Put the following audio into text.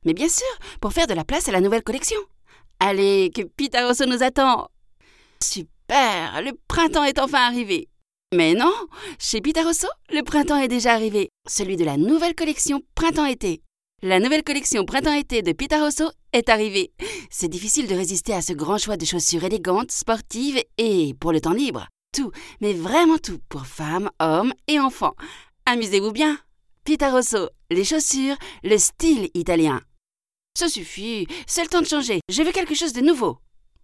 Mais bien sûr, pour faire de la place à la nouvelle collection. Allez, que Pita Rosso nous attend. Super, le printemps est enfin arrivé. Mais non, chez Pita Rosso, le printemps est déjà arrivé. Celui de la nouvelle collection Printemps-été. La nouvelle collection Printemps-été de Pita Rosso est arrivée. C'est difficile de résister à ce grand choix de chaussures élégantes, sportives et pour le temps libre. Tout, mais vraiment tout, pour femmes, hommes et enfants. Amusez-vous bien. Pita Rosso, les chaussures, le style italien. Ça suffit, c'est le temps de changer. Je veux quelque chose de nouveau.